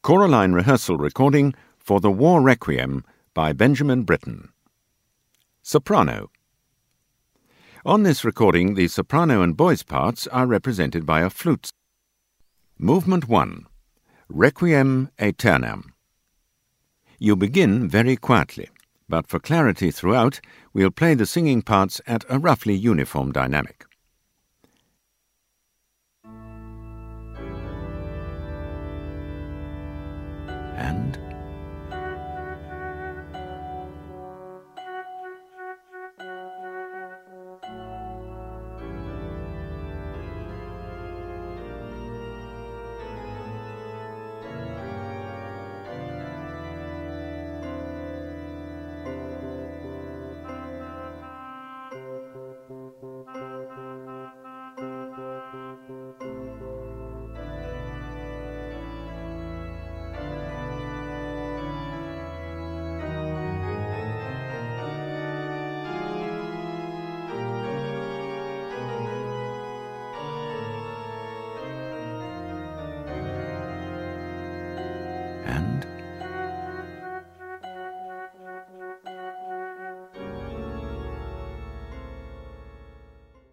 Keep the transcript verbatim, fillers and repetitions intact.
Choraline rehearsal recording for The War Requiem by Benjamin Britten. Soprano. On this recording, the soprano and boys' parts are represented by a flute. Movement one. Requiem aeternam. You begin very quietly, but for clarity throughout, we'll play the singing parts at a roughly uniform dynamic. And and